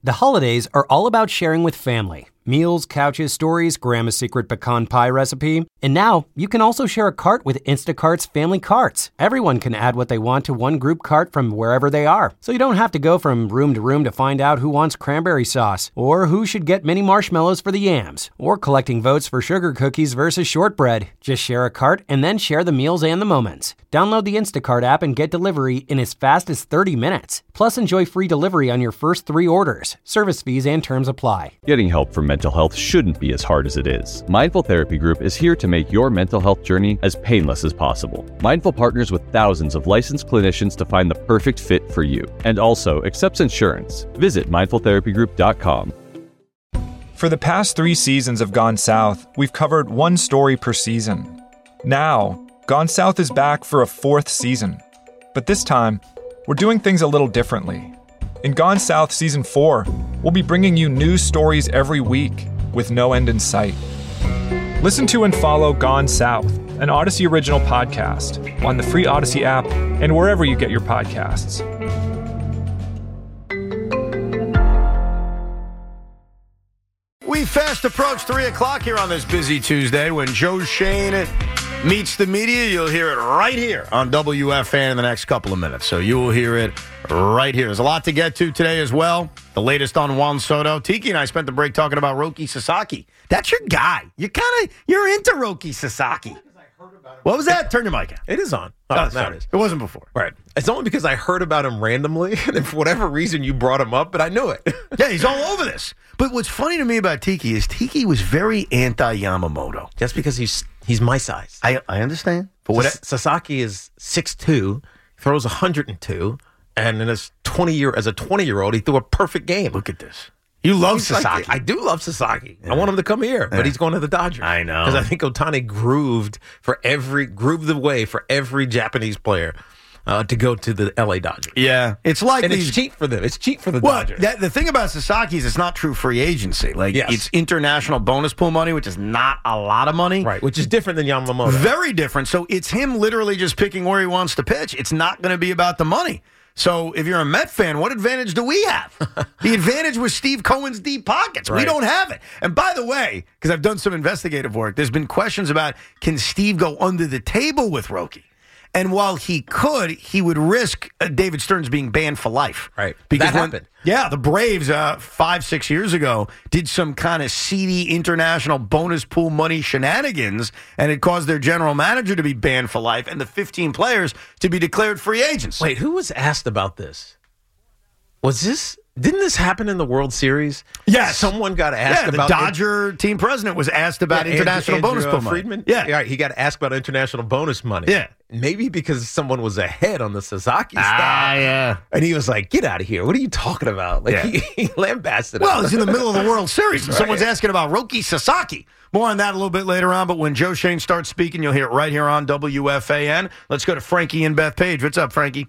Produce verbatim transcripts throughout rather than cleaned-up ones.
The holidays are all about sharing with family. Meals, couches, stories, Grandma's secret pecan pie recipe. And now, you can also share a cart with Instacart's Family Carts. Everyone can add what they want to one group cart from wherever they are. So you don't have to go from room to room to find out who wants cranberry sauce, or who should get mini marshmallows for the yams, or collecting votes for sugar cookies versus shortbread. Just share a cart and then share the meals and the moments. Download the Instacart app and get delivery in as fast as thirty minutes. Plus, enjoy free delivery on your first three orders. Service fees and terms apply. Getting help for mental health shouldn't be as hard as it is. Mindful Therapy Group is here to make your mental health journey as painless as possible. Mindful partners with thousands of licensed clinicians to find the perfect fit for you, and also accepts insurance. Visit mindful therapy group dot com. For the past three seasons of Gone South, we've covered one story per season. Now, Gone South is back for a fourth season. But this time, we're doing things a little differently. In Gone South Season four, we'll be bringing you new stories every week with no end in sight. Listen to and follow Gone South, an Odyssey original podcast, on the free Odyssey app and wherever you get your podcasts. We fast approach three o'clock here on this busy Tuesday. When Joe Shane meets the media, you'll hear it right here on W F A N in the next couple of minutes. So you will hear it right here. There's a lot to get to today as well. The latest on Juan Soto. Tiki and I spent the break talking about Roki Sasaki. That's your guy. You kind of, you're into Roki Sasaki. What was that? Turn your mic on. It is on. Oh, Oh, now sorry. it is. It wasn't before. Right. It's only because I heard about him randomly, and for whatever reason you brought him up, but I knew it. Yeah, he's all over this. But what's funny to me about Tiki is Tiki was very anti-Yamamoto. Just because he's he's my size. I I understand. But what? S- Sasaki is six two, throws one hundred two, and in his twenty year as a twenty-year-old, he threw a perfect game. Look at this. You love He's Sasaki. like- I do love Sasaki. Yeah. I want him to come here, but Yeah. he's going to the Dodgers. I know. Because I think Ohtani grooved for every grooved the way for every Japanese player uh, to go to the L A Dodgers. Yeah, it's like And these. it's cheap for them. It's cheap for the Well, Dodgers. that, the thing about Sasaki is it's not true free agency. Like, Yes. it's international bonus pool money, which is not a lot of money. Right, which is different than Yamamoto. Very different. So it's him literally just picking where he wants to pitch. It's not going to be about the money. So if you're a Met fan, what advantage do we have? The advantage was Steve Cohen's deep pockets. We Right. don't have it. And by the way, because I've done some investigative work, there's been questions about, can Steve go under the table with Roki? And while he could, he would risk uh, David Stearns being banned for life. Right. Because That when- happened. Yeah, the Braves uh, five, six years ago did some kind of seedy international bonus pool money shenanigans, and it caused their general manager to be banned for life and the fifteen players to be declared free agents. Wait, who was asked about this? Was this, didn't this happen in the World Series? Yes. Someone got asked yeah, the about Dodger team president was asked about Yeah, international Andrew- bonus Andrew, pool uh, money. Friedman? Yeah. Right, he got asked about international bonus money. Yeah. Maybe because someone was ahead on the Sasaki Ah, stuff. yeah. And he was like, get out of here. What are you talking about? Like, Yeah. he, he lambasted Well, him. it's in the middle of the World Series, and Right. someone's asking about Roki Sasaki. More on that a little bit later on, but when Joe Shane starts speaking, you'll hear it right here on W F A N. Let's go to Frankie and Beth Page. What's up, Frankie?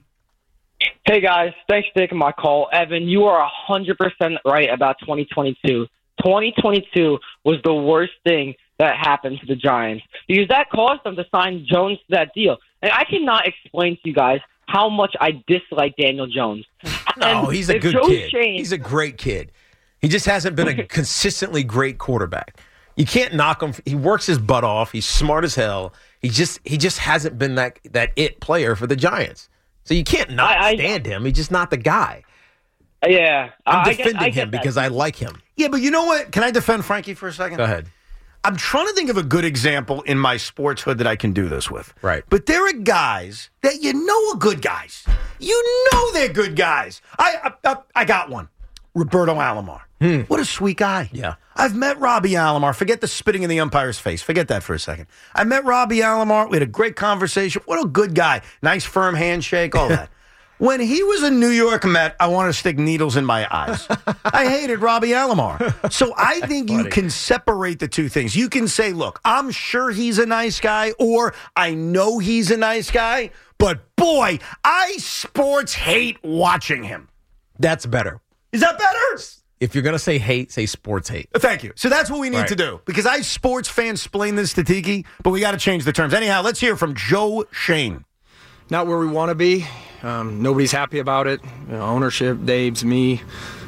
Hey, guys. Thanks for taking my call. Evan, you are one hundred percent right about twenty twenty-two. twenty twenty-two was the worst thing that happened to the Giants because that caused them to sign Jones to that deal. And I cannot explain to you guys how much I dislike Daniel Jones. No, And he's a if good Joe kid. Shane- He's a great kid. He just hasn't been a consistently great quarterback. You can't knock him. He works his butt off. He's smart as hell. He just he just hasn't been that that it player for the Giants. So you can't not I- I- stand him. He's just not the guy. Yeah. I'm I get- defending I get him that. because I like him. Yeah, but you know what? Can I defend Frankie for a second? Go ahead. I'm trying to think of a good example in my sports hood that I can do this with. Right. But there are guys that you know are good guys. You know they're good guys. I I, I, I got one. Roberto Alomar. Hmm. What a sweet guy. Yeah. I've met Robbie Alomar. Forget the spitting in the umpire's face. Forget that for a second. I met Robbie Alomar. We had a great conversation. What a good guy. Nice firm handshake, all that. When he was a New York Met, I wanted to stick needles in my eyes. I hated Robbie Alomar. So I think you can separate the two things. You can say, look, I'm sure he's a nice guy, or I know he's a nice guy, but boy, I sports hate watching him. That's better. Is that better? If you're going to say hate, say sports hate. Thank you. So that's what we need Right. to do. Because I sports fans explain this to Tiki, but we got to change the terms. Anyhow, let's hear from Joe Shane. Not where we want to be. Um, nobody's happy about it. You know, ownership, Dave's, me.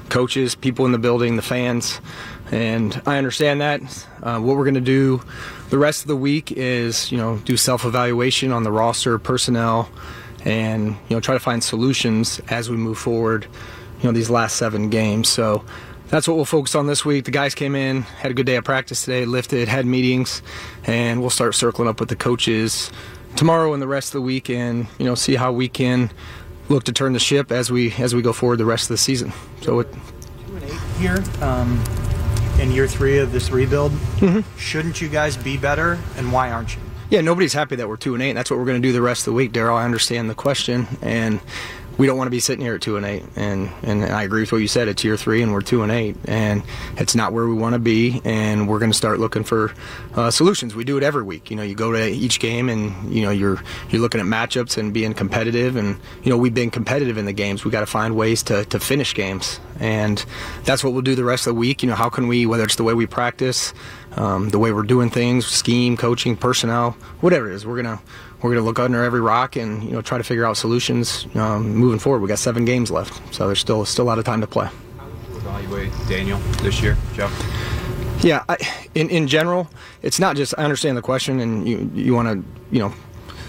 coaches, people in the building, the fans, and I understand that. Uh, what we're going to do the rest of the week is, you know, do self-evaluation on the roster, personnel, and, you know, try to find solutions as we move forward, you know, these last seven games. So that's what we'll focus on this week. The guys came in, had a good day of practice today, lifted, had meetings, and we'll start circling up with the coaches tomorrow and the rest of the week, and, you know, see how we can look to turn the ship as we as we go forward the rest of the season. So it, two and eight here um, in year three of this rebuild. Mm-hmm. Shouldn't you guys be better, and why aren't you? Yeah, nobody's happy that we're two and eight. And that's what we're going to do the rest of the week, Daryl. I understand the question, and we don't want to be sitting here at two and eight. And and I agree with what you said. It's year three, and we're two and eight, and it's not where we want to be. And we're going to start looking for uh, solutions. We do it every week. You know, you go to each game, and you know you're you're looking at matchups and being competitive. And you know we've been competitive in the games. We got to find ways to to finish games, and that's what we'll do the rest of the week. You know, how can we, whether it's the way we practice, um, the way we're doing things, scheme, coaching, personnel, whatever it is, we're gonna. We're going to look under every rock and, you know, try to figure out solutions um, moving forward. We got seven games left, so there's still still a lot of time to play. How would you evaluate Daniel this year, Joe? Yeah, I, in in general, it's not just, I understand the question, and you you want to, you know,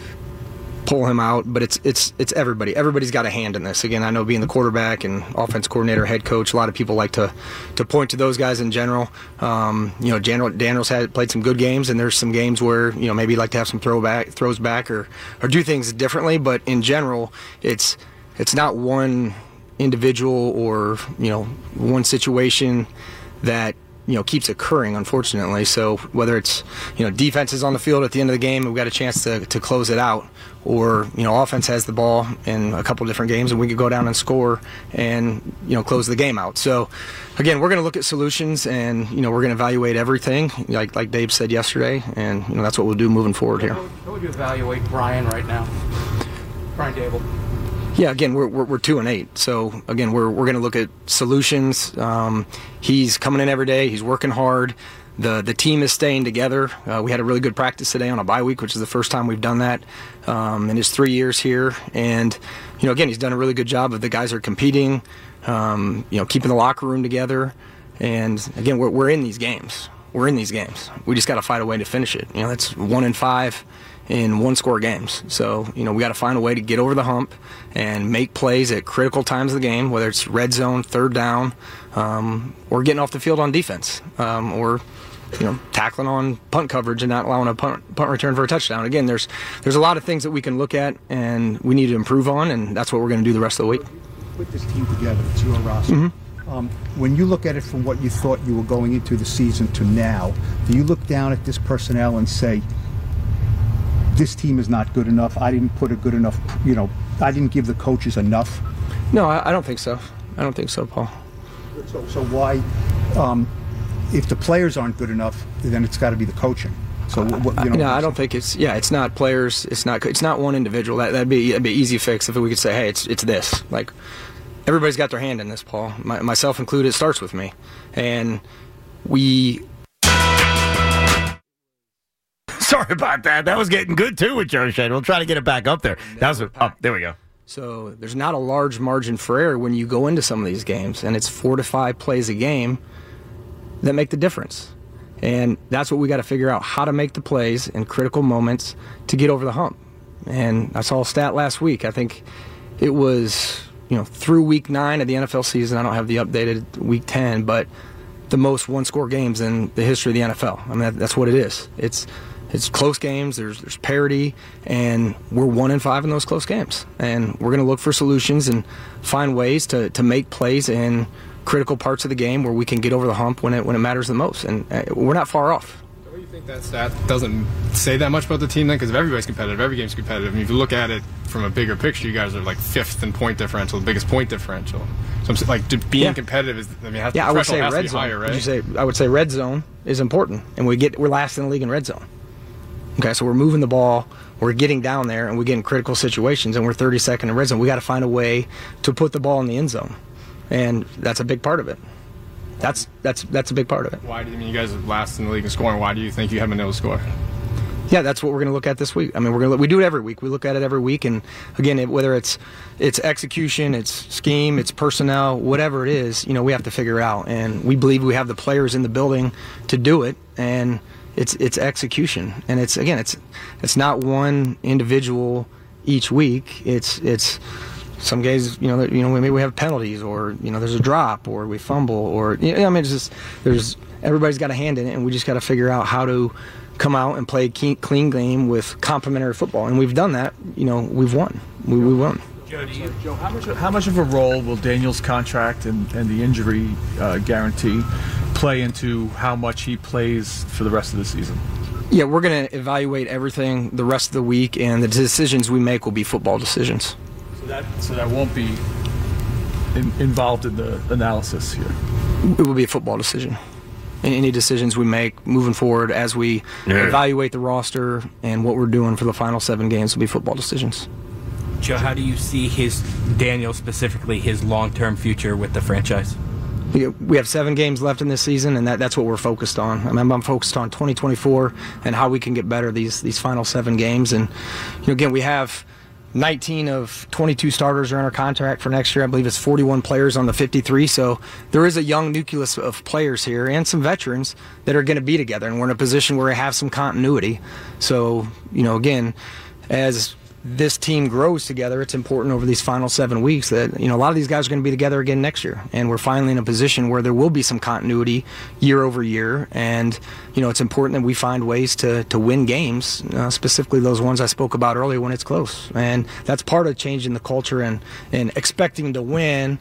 pull him out, but it's it's it's everybody. Everybody's got a hand in this. Again, I know being the quarterback and offense coordinator, head coach, a lot of people like to to point to those guys in general. Um, you know, Daniel, Daniel's had played some good games, and there's some games where, you know, maybe he'd like to have some throwback throws back or or do things differently. But in general, it's it's not one individual or, you know, one situation that, you know, keeps occurring, unfortunately. So whether it's, you know, defense is on the field at the end of the game and we've got a chance to, to close it out, or, you know, offense has the ball in a couple different games and we could go down and score and, you know, close the game out. So, again, we're going to look at solutions, and, you know, we're going to evaluate everything, like like Dave said yesterday, and, you know, that's what we'll do moving forward here. How would you evaluate Brian right now? Brian Dable. Yeah, again, we're, we're we're two and eight. So again, we're we're going to look at solutions. Um, he's coming in every day. He's working hard. The the team is staying together. Uh, we had a really good practice today on a bye week, which is the first time we've done that um, in his three years here. And you know, again, he's done a really good job of the guys are competing. Um, you know, keeping the locker room together. And again, we're we're in these games. We're in these games. We just got to find a way to finish it. You know, that's one in five in one-score games. So, you know, we got to find a way to get over the hump and make plays at critical times of the game, whether it's red zone, third down, um, or getting off the field on defense, um, or, you know, tackling on punt coverage and not allowing a punt, punt return for a touchdown. Again, there's there's a lot of things that we can look at and we need to improve on, and that's what we're going to do the rest of the week. Put this team together. It's your roster. Mm-hmm. Um, when you look at it from what you thought you were going into the season to now, do you look down at this personnel and say, this team is not good enough, I didn't put a good enough, you know, I didn't give the coaches enough? No, I, I don't think so. I don't think so, Paul. So, so why, um, if the players aren't good enough, then it's got to be the coaching. So, what, you know, no, I don't think it's. Yeah, it's not players. It's not. It's not one individual. That that'd be that'd be an easy fix if we could say, hey, it's it's this. Like, everybody's got their hand in this, Paul. My, myself included. It starts with me, and we. Sorry about that. That was getting good, too, with Joe Schoen. We'll try to get it back up there. That was up. Oh, there we go. So there's not a large margin for error when you go into some of these games, and it's four to five plays a game that make the difference. And that's what we got to figure out, how to make the plays in critical moments to get over the hump. And I saw a stat last week. I think it was, you know, through week nine of the N F L season. I don't have the updated week ten, but the most one-score games in the history of the N F L. I mean, that's what it is. It's It's close games, there's there's parity, and we're one in five in those close games. And we're going to look for solutions and find ways to, to make plays in critical parts of the game where we can get over the hump when it when it matters the most. And uh, we're not far off. So what do you think that stat doesn't say that much about the team then? Because everybody's competitive, every game's competitive. I mean, if you look at it from a bigger picture, you guys are like fifth in point differential, the biggest point differential. So I'm like, being yeah. competitive is, I mean, has, yeah, I would say has red to be zone. higher, right? Would you say, I would say red zone is important, and we get we're last in the league in red zone. Okay, so we're moving the ball, we're getting down there, and we get in critical situations, and we're thirty-second in red zone. We got to find a way to put the ball in the end zone, and that's a big part of it. That's that's that's a big part of it. Why do you I mean you guys are last in the league in scoring? Why do you think you haven't been able to score? Yeah, that's what we're going to look at this week. I mean, we're going to we do it every week. We look at it every week, and again, it, whether it's it's execution, it's scheme, it's personnel, whatever it is, you know, we have to figure it out. And we believe we have the players in the building to do it, and it's it's execution. And it's again, it's it's not one individual each week. It's it's some guys, you know, you know, maybe we have penalties, or you know, there's a drop, or we fumble, or you know, I mean, it's just there's everybody's got a hand in it, and we just got to figure out how to come out and play a clean game with complementary football, and we've done that. You know, we've won. We, we won. Joe, Joe, how much how much of a role will Daniel's contract and, and the injury uh, guarantee play into how much he plays for the rest of the season? Yeah, we're going to evaluate everything the rest of the week, and the decisions we make will be football decisions. So that so that won't be in, involved in the analysis here. It will be a football decision. Any decisions we make moving forward as we yeah. evaluate the roster and what we're doing for the final seven games will be football decisions. Joe, how do you see his, Daniel specifically, his long-term future with the franchise? We have seven games left in this season, and that, that's what we're focused on. I mean, I'm focused on twenty twenty-four and how we can get better these these final seven games. And you know, again, we have nineteen of twenty-two starters are under contract for next year. I believe it's forty-one players on the fifty-three. So there is a young nucleus of players here and some veterans that are going to be together, and we're in a position where we have some continuity. So, you know, again, as this team grows together, it's important over these final seven weeks that, you know, a lot of these guys are going to be together again next year, and we're finally in a position where there will be some continuity year over year. And you know, it's important that we find ways to to win games, uh, specifically those ones I spoke about earlier when it's close. And that's part of changing the culture and and expecting to win.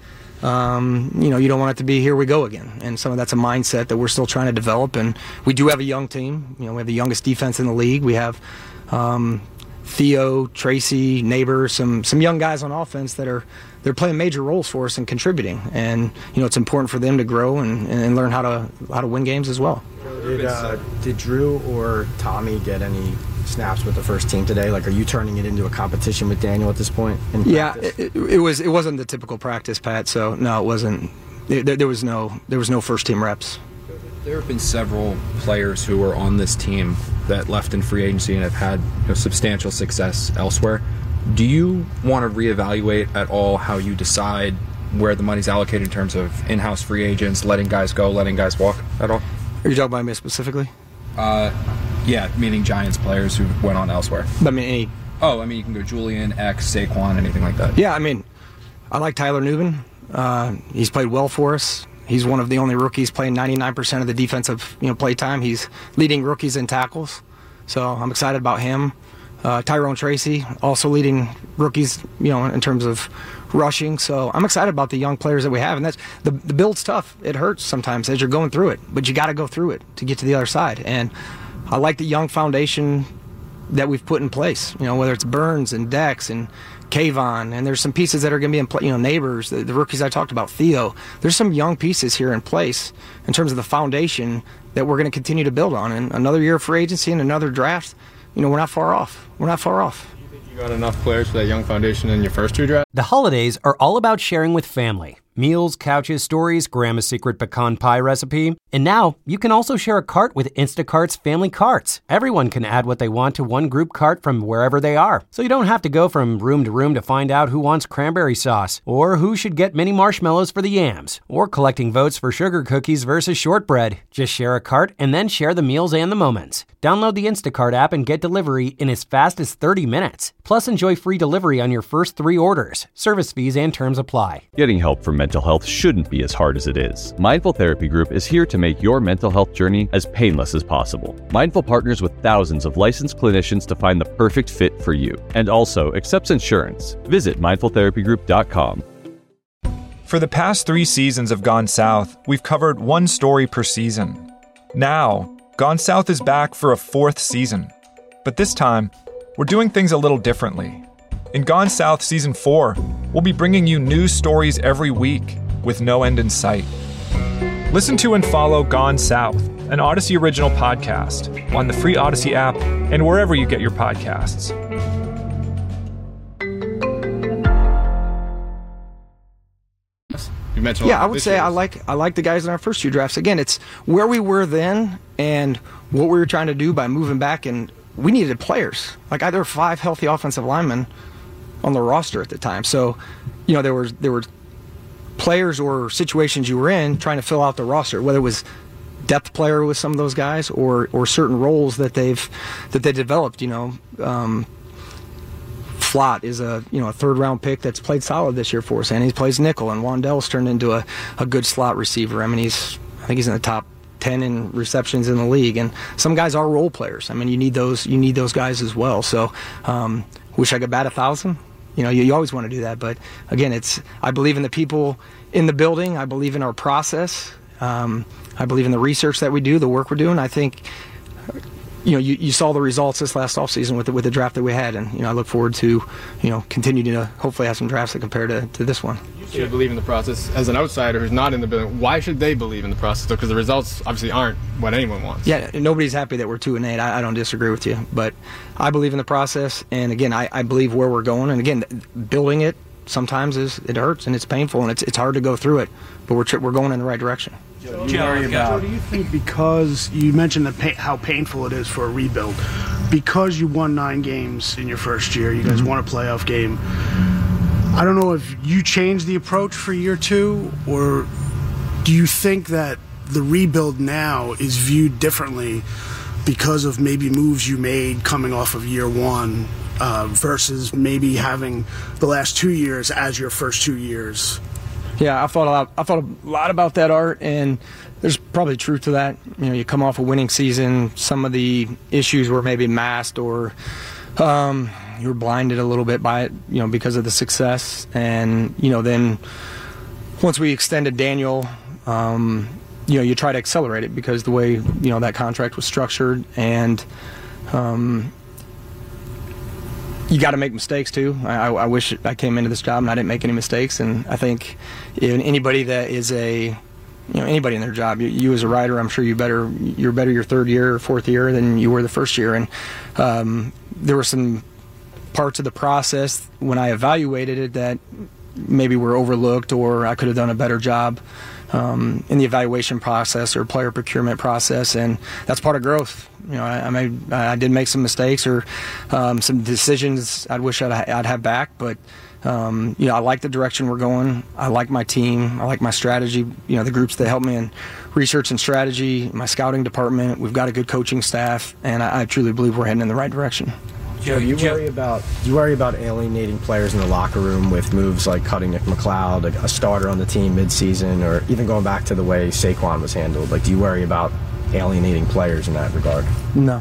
Um, you know, you don't want it to be here we go again, and some of that's a mindset that we're still trying to develop. And we do have a young team. You know, we have the youngest defense in the league. We have um, Theo, Tracy, Neighbor, some some young guys on offense that are they're playing major roles for us and contributing. And you know, it's important for them to grow and, and learn how to how to win games as well. Did uh, did Drew or Tommy get any snaps with the first team today? Like, are you turning it into a competition with Daniel at this point? In yeah, it, it was it wasn't the typical practice, Pat. So no, it wasn't. It, there, there was no there was no first team reps. There have been several players who were on this team that left in free agency and have had, you know, substantial success elsewhere. Do you want to reevaluate at all how you decide where the money's allocated in terms of in-house free agents, letting guys go, letting guys walk at all? Are you talking about me specifically? Uh, yeah, meaning Giants players who went on elsewhere. I mean, any... Oh, I mean, you can go Julian, X, Saquon, anything like that. Yeah, I mean, I like Tyler Nubin. Uh, he's played well for us. He's one of the only rookies playing ninety-nine percent of the defensive, you know, play time. He's leading rookies in tackles, so I'm excited about him. Uh, Tyrone Tracy also leading rookies, you know, in terms of rushing. So I'm excited about the young players that we have, and that's the the build's tough. It hurts sometimes as you're going through it, but you got to go through it to get to the other side. And I like the young foundation that we've put in place. You know, whether it's Burns and Dex and Kayvon, and there's some pieces that are going to be in play, you know, Neighbors, the, the rookies I talked about, Theo. There's some young pieces here in place in terms of the foundation that we're going to continue to build on. And another year of free agency and another draft, you know, we're not far off. We're not far off. Do you think you got enough players for that young foundation in your first two drafts? The holidays are all about sharing with family. Meals, couches, stories, Grandma's secret pecan pie recipe. And now you can also share a cart with Instacart's family carts. Everyone can add what they want to one group cart from wherever they are. So you don't have to go from room to room to find out who wants cranberry sauce, or who should get mini marshmallows for the yams, or collecting votes for sugar cookies versus shortbread. Just share a cart and then share the meals and the moments. Download the Instacart app and get delivery in as fast as thirty minutes. Plus, enjoy free delivery on your first three orders. Service fees and terms apply. Getting help from mental health shouldn't be as hard as it is. Mindful Therapy Group is here to make your mental health journey as painless as possible. Mindful partners with thousands of licensed clinicians to find the perfect fit for you, and also accepts insurance. Visit mindful therapy group dot com. For the past three seasons of Gone South, we've covered one story per season. Now, Gone South is back for a fourth season. But this time, we're doing things a little differently. In Gone South Season four, we'll be bringing you new stories every week with no end in sight. Listen to and follow Gone South, an Odyssey original podcast, on the free Odyssey app and wherever you get your podcasts. You mentioned yeah, I would say years. I like I like the guys in our first two drafts. Again, it's where we were then and what we were trying to do by moving back and we needed players. Like there were five healthy offensive linemen on the roster at the time. So, you know, there were there were players or situations you were in trying to fill out the roster, whether it was depth player with some of those guys or or certain roles that they've that they developed. You know, um, Flott is a you know a third round pick that's played solid this year for us, and he plays nickel. And Wandell's turned into a, a good slot receiver. I mean, he's I think he's in the top ten in receptions in the league, and some guys are role players. I mean, you need those you need those guys as well. So, um, wish I could bat a thousand. You know, you, you always want to do that, but again, it's I believe in the people in the building. I believe in our process. Um, I believe in the research that we do, the work we're doing. I think, you know, you, you saw the results this last offseason with the, with the draft that we had, and you know, I look forward to, you know, continuing to hopefully have some drafts that compare to, to this one. You should believe in the process. As an outsider who's not in the building, why should they believe in the process? Because the results obviously aren't what anyone wants. Yeah, nobody's happy that we're two and eight. I, I don't disagree with you, but I believe in the process, and again, I, I believe where we're going. And again, building it sometimes is it hurts and it's painful and it's it's hard to go through it, but we're tr- we're going in the right direction. Joe, you worry about, Joe, do you think because you mentioned the pa- how painful it is for a rebuild, because you won nine games in your first year, you guys mm-hmm. won a playoff game, I don't know if you changed the approach for year two, or do you think that the rebuild now is viewed differently because of maybe moves you made coming off of year one uh, versus maybe having the last two years as your first two years? Yeah, I thought a lot. I thought a lot about that, Art, and there's probably truth to that. You know, you come off a winning season, some of the issues were maybe masked, or um, you were blinded a little bit by it, you know, because of the success. And you know, then once we extended Daniel, um, you know, you try to accelerate it because the way you know that contract was structured, and um, you got to make mistakes too. I, I wish I came into this job and I didn't make any mistakes. And I think anybody that is a, you know, anybody in their job, you, you as a writer, I'm sure you better, you're better your third year or fourth year than you were the first year. And um, there were some parts of the process when I evaluated it that maybe were overlooked, or I could have done a better job um, in the evaluation process or player procurement process, and that's part of growth. You know, I, I made, I did make some mistakes or um, some decisions I'd wish I'd, I'd have back, but um, you know, I like the direction we're going. I like my team. I like my strategy. You know, the groups that help me in research and strategy, my scouting department. We've got a good coaching staff, and I, I truly believe we're heading in the right direction. Joe, do you worry about do you worry about alienating players in the locker room with moves like cutting Nick McLeod, a, a starter on the team midseason, or even going back to the way Saquon was handled? Like, do you worry about alienating players in that regard? No.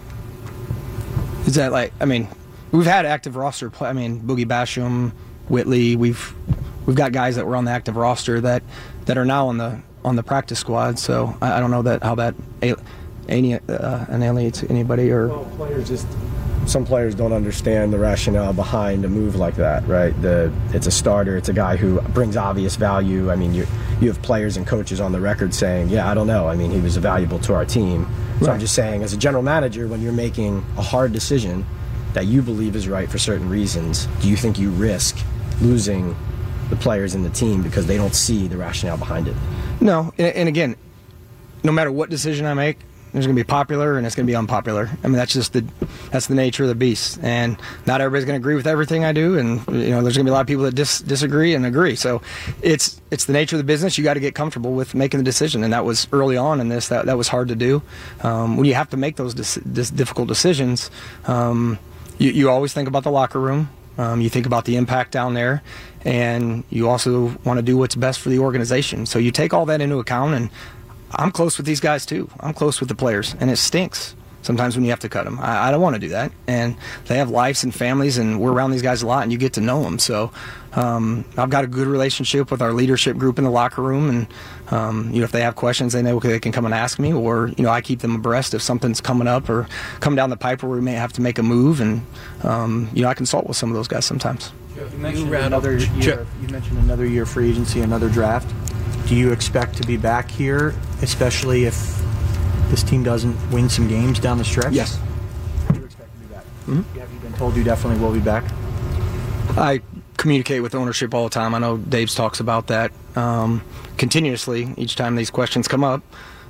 Is that like? I mean, we've had active roster play. I mean, Boogie Basham, Whitley. We've we've got guys that were on the active roster that, that are now on the on the practice squad. So I, I don't know that how that alien, uh, annihilates anybody or well, players just. Some players don't understand the rationale behind a move like that, right? The it's a starter, it's a guy who brings obvious value. I mean, you you have players and coaches on the record saying, yeah, I don't know. I mean, he was valuable to our team. So right. I'm just saying, as a general manager, when you're making a hard decision that you believe is right for certain reasons, do you think you risk losing the players in the team because they don't see the rationale behind it? No, and, and again, no matter what decision I make, there's going to be popular and it's going to be unpopular. I mean, that's just the that's the nature of the beast. And not everybody's going to agree with everything I do. And you know, there's going to be a lot of people that dis- disagree and agree. So it's it's the nature of the business. You got to get comfortable with making the decision. And that was early on in this. That that was hard to do. Um, when you have to make those dis- dis- difficult decisions, um, you you always think about the locker room. Um, you think about the impact down there, and you also want to do what's best for the organization. So you take all that into account. And I'm close with these guys too. I'm close with the players, and it stinks sometimes when you have to cut them. I, I don't want to do that, and they have lives and families, and we're around these guys a lot, and you get to know them. So um, I've got a good relationship with our leadership group in the locker room, and um, you know, if they have questions, they know okay, they can come and ask me, or you know, I keep them abreast if something's coming up or come down the pipe where we may have to make a move, and um, you know, I consult with some of those guys sometimes. You mentioned another year. You mentioned another year free agency, another draft. Do you expect to be back here, especially if this team doesn't win some games down the stretch? Yes. Do you expect to be back? Mm-hmm. Have you been told you definitely will be back? I communicate with ownership all the time. I know Dave talks about that um, continuously each time these questions come up.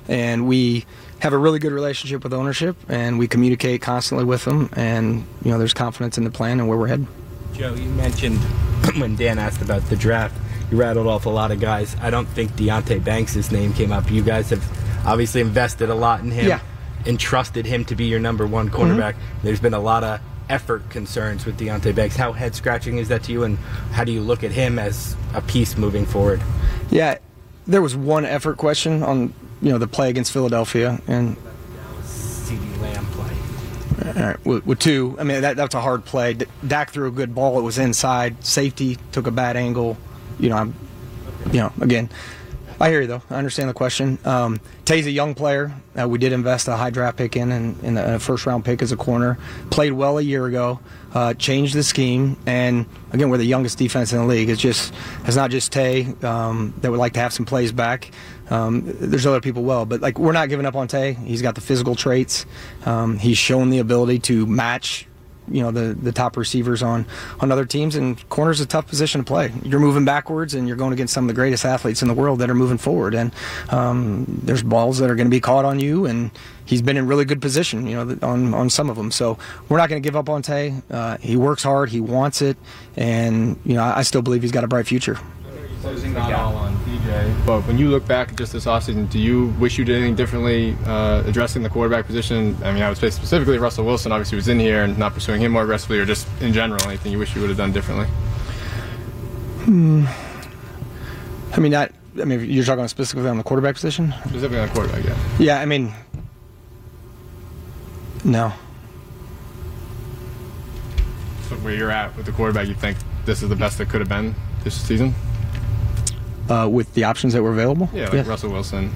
and we have a really good relationship with ownership, and we communicate constantly with them, and you know, there's confidence in the plan and where we're headed. Joe, you mentioned when Dan asked about the draft, you rattled off a lot of guys. I don't think Deonte Banks' name came up. You guys have obviously invested a lot in him, yeah. entrusted him to be your number one cornerback. Mm-hmm. There's been a lot of effort concerns with Deonte Banks. How head-scratching is that to you, and how do you look at him as a piece moving forward? Yeah, there was one effort question on, you know, the play against Philadelphia, and CeeDee Lamb play. All right, with, with two, I mean, that that's a hard play. D- Dak threw a good ball. It was inside. Safety took a bad angle. You know, I'm, you know, again, I hear you, though. I understand the question. Um, Tay's a young player. Uh, we did invest a high draft pick in, and in, in a first-round pick as a corner. Played well a year ago. Uh, changed the scheme. And, again, we're the youngest defense in the league. It's just, it's not just Tay um, that would like to have some plays back. Um, there's other people well. But, like, we're not giving up on Tay. He's got the physical traits. Um, he's shown the ability to match, you know, the, the top receivers on, on other teams, and corner's a tough position to play. You're moving backwards, and you're going against some of the greatest athletes in the world that are moving forward, and um, there's balls that are going to be caught on you, and he's been in really good position, you know, on, on some of them. So we're not going to give up on Tay. Uh, he works hard, he wants it, and, you know, I, I still believe he's got a bright future. Closing not all on D J, but when you look back at just this offseason, do you wish you did anything differently uh, addressing the quarterback position? I mean, I would say specifically Russell Wilson obviously was in here and not pursuing him more aggressively, or just in general, anything you wish you would have done differently? Hmm. I mean, that, I mean, you're talking specifically on the quarterback position? Specifically on the quarterback, yeah. Yeah, I mean, no. So where you're at with the quarterback, you think this is the best that could have been this season? Uh, with the options that were available? Yeah, like yeah. Russell Wilson.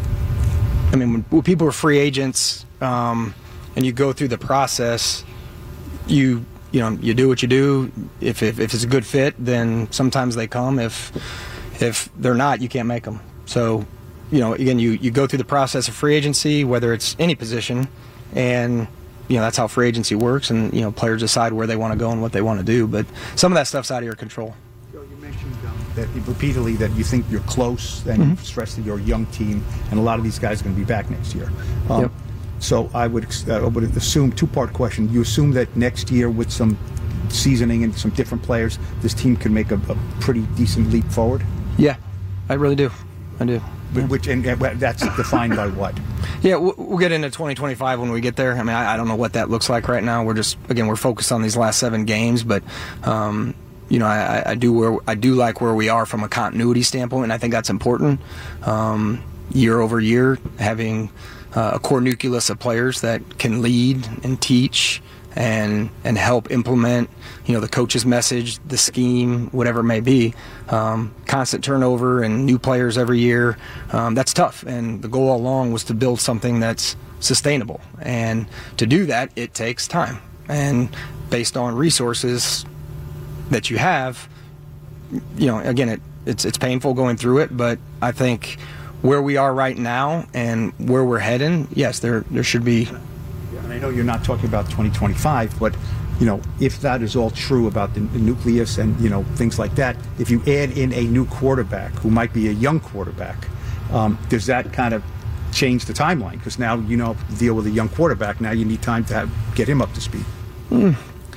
I mean, when, when people are free agents um, and you go through the process, you you know, you do what you do. If, if if it's a good fit, then sometimes they come. If if they're not, you can't make them. So, you know, again, you, you go through the process of free agency, whether it's any position, and you know, that's how free agency works, and you know, players decide where they want to go and what they want to do. But some of that stuff's out of your control. That repeatedly that you think you're close, and Mm-hmm. you've stressed that you're a young team, and a lot of these guys are going to be back next year. Um, Yep. So I would, uh, I would assume, two-part question, you assume that next year with some seasoning and some different players, this team can make a, a pretty decent leap forward? Yeah, I really do. I do. But which and uh, that's defined by what? Yeah, we'll, we'll get into twenty twenty-five when we get there. I mean, I, I don't know what that looks like right now. We're just, again, we're focused on these last seven games, but um, you know, I, I do where I do like where we are from a continuity standpoint, and I think that's important. Um, year over year, having uh, a core nucleus of players that can lead and teach and and help implement, you know, the coach's message, the scheme, whatever it may be. Um, constant turnover and new players every year, um, that's tough. And the goal all along was to build something that's sustainable. And to do that, it takes time. And based on resources that you have, you know, again, it, it's it's painful going through it, but I think where we are right now and where we're heading, yes, there there should be. And I know you're not talking about twenty twenty-five, but you know, if that is all true about the, the nucleus and you know things like that, if you add in a new quarterback who might be a young quarterback, um, does that kind of change the timeline? Because now you know to deal with a young quarterback. Now you need time to have, get him up to speed. Mm.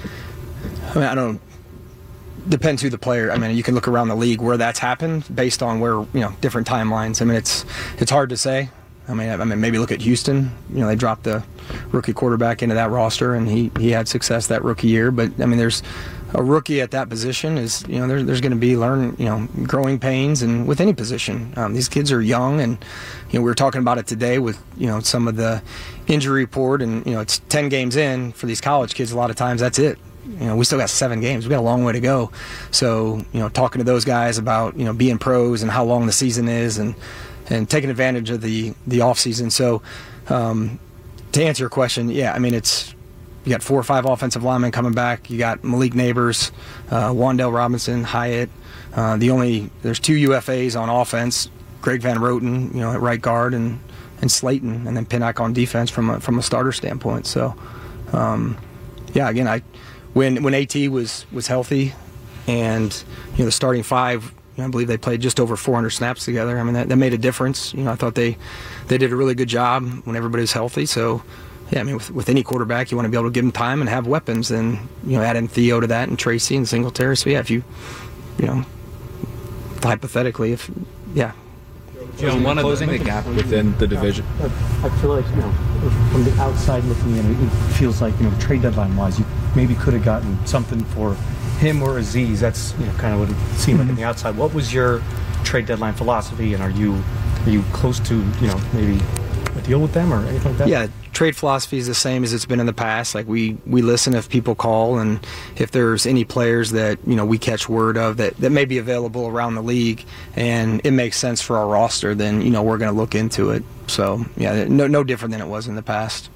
I mean, I don't. Depends who the player. I mean, you can look around the league where that's happened based on where, you know, different timelines. I mean, it's it's hard to say. I mean, I mean, maybe look at Houston. You know, they dropped the rookie quarterback into that roster, and he, he had success that rookie year. But I mean, there's a rookie at that position is, you know, there's there's going to be learn, you know, growing pains, and with any position, um, these kids are young, and you know, we were talking about it today with, you know, some of the injury report, and you know, it's ten games in for these college kids. A lot of times, that's it. You know, we still got seven games. We got a long way to go. So, you know, talking to those guys about, you know, being pros and how long the season is, and and taking advantage of the the off season. So, um, to answer your question, yeah, I mean, it's you got four or five offensive linemen coming back. You got Malik Neighbors, uh, Wan'Dale Robinson, Hyatt. Uh, the only there's two U F As on offense. Greg Van Roten, you know, at right guard, and and Slayton, and then Pinnock on defense from a, from a starter standpoint. So, um, yeah, again, I. When when AT was, was healthy, and you know the starting five You know, I believe they played just over four hundred snaps together. I mean, that, that made a difference. You know, I thought they they did a really good job when everybody was healthy. So, yeah, I mean, with, with any quarterback, you want to be able to give them time and have weapons. And, you know, add in Theo to that and Tracy and Singletary. So, yeah, if you, you know, hypothetically, if, yeah. Joe, one closing the gap within the division. I feel like, you know, from the outside looking in, it feels like, you know, trade deadline wise, you maybe could have gotten something for him or Aziz. That's, you know, kind of what it seemed like on the outside. What was your trade deadline philosophy, and are you are you close to, you know, maybe a deal with them or anything like that? Yeah, trade philosophy is the same as it's been in the past. Like we, we listen if people call, and if there's any players that, you know, we catch word of that, that may be available around the league and it makes sense for our roster, then, you know, we're going to look into it. So, yeah, no, no different than it was in the past.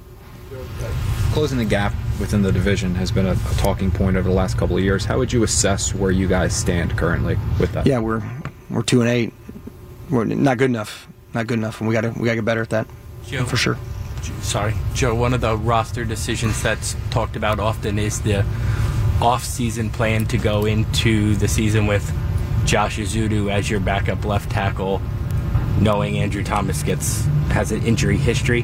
Closing the gap within the division has been a, a talking point over the last couple of years. How would you assess where you guys stand currently with that? Yeah, we're we're two and eight. We're not good enough. Not good enough, and we got to we got to get better at that. Joe, for sure. Sorry, Joe. One of the roster decisions that's talked about often is the off-season plan to go into the season with Josh Ezeudu as your backup left tackle, knowing Andrew Thomas gets has an injury history.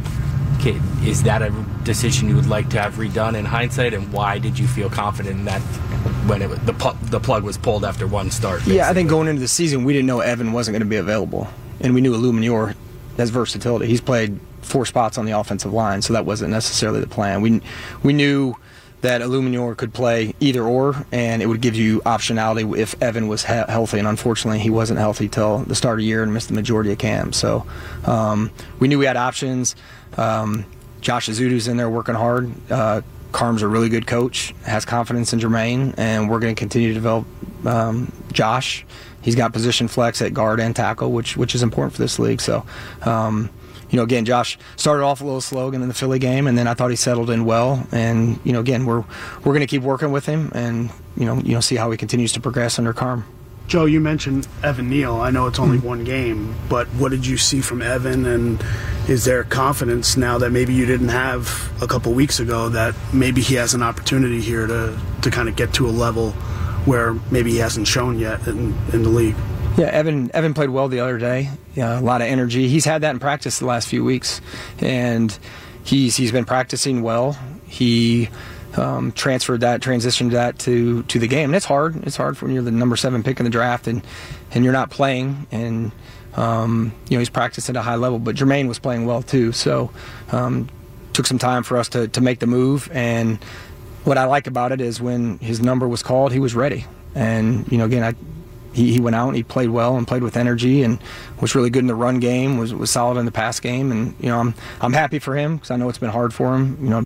Is that a decision you would like to have redone in hindsight, and why did you feel confident in that when it, the, the plug was pulled after one start? Basically? Yeah, I think going into the season, we didn't know Evan wasn't going to be available, and we knew Illuminor has versatility. He's played four spots on the offensive line, so that wasn't necessarily the plan. We we knew that Illuminor could play either or, and it would give you optionality if Evan was he- healthy, and unfortunately he wasn't healthy till the start of the year and missed the majority of camp. So um, we knew we had options. Um, Josh Ezeudu's in there working hard. Uh, Carm's a really good coach, has confidence in Jermaine, and we're going to continue to develop um, Josh. He's got position flex at guard and tackle, which which is important for this league. So, um, you know, again, Josh started off a little slow in the Philly game, and then I thought he settled in well. And you know, again, we're we're going to keep working with him, and you know, you know, see how he continues to progress under Carm. Joe, you mentioned Evan Neal. I know it's only one game, but what did you see from Evan, and is there confidence now that maybe you didn't have a couple weeks ago that maybe he has an opportunity here to, to kind of get to a level where maybe he hasn't shown yet in, in the league? Yeah, Evan Evan played well the other day. Yeah, a lot of energy. He's had that in practice the last few weeks, and he's he's been practicing well. He Um, transferred that, transitioned that to, to the game. And it's hard. It's hard when you're the number seven pick in the draft and, and you're not playing. And, um, you know, he's practiced at a high level. But Jermaine was playing well, too. So um, took some time for us to, to make the move. And what I like about it is when his number was called, he was ready. And, you know, again, I, he, he went out and he played well and played with energy and was really good in the run game, was, was solid in the pass game. And, you know, I'm, I'm happy for him because I know it's been hard for him, you know,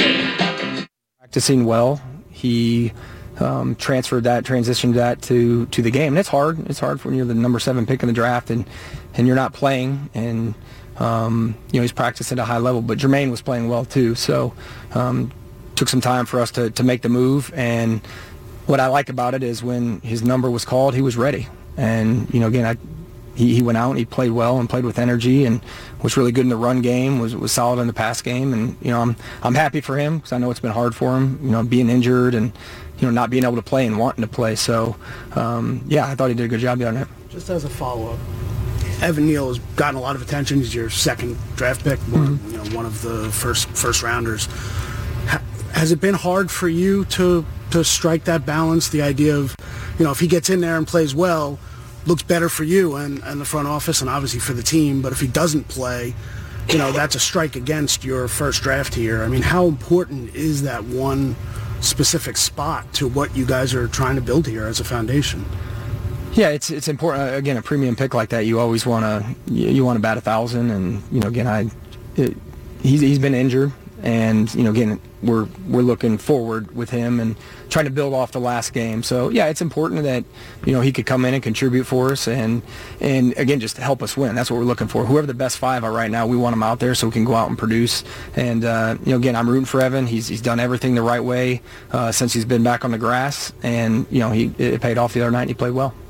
practicing well. He um, transferred that, transitioned that to, to the game. And it's hard. It's hard when you're the number seven pick in the draft and, and you're not playing. And, um, you know, he's practiced at a high level. But Jermaine was playing well, too. So um, took some time for us to, to make the move. And what I like about it is when his number was called, he was ready. And, you know, again, I He, he went out and he played well and played with energy and was really good in the run game, was was solid in the pass game. And, you know, I'm I'm happy for him because I know it's been hard for him, you know, being injured and, you know, not being able to play and wanting to play. So, um, yeah, I thought he did a good job the other night. Just as a follow-up, Evan Neal has gotten a lot of attention. He's your second draft pick, one, mm-hmm. you know, one of the first first rounders. Ha- has it been hard for you to to strike that balance, the idea of, you know, if he gets in there and plays well, looks better for you and, and the front office and obviously for the team, but if he doesn't play, you know, that's a strike against your first draft here. I mean, how important is that one specific spot to what you guys are trying to build here as a foundation? Yeah, it's it's important. Again, a premium pick like that, you always want to you, you want to bat a thousand, and you know, again, I it, he's he's been injured, and you know, again, we're we're looking forward with him and trying to build off the last game. So yeah, it's important that, you know, he could come in and contribute for us and and again just help us win. That's what we're looking for. Whoever the best five are right now, we want them out there so we can go out and produce. And uh, you know, again, I'm rooting for Evan. He's he's done everything the right way uh, since he's been back on the grass, and you know, he it paid off the other night and he played well.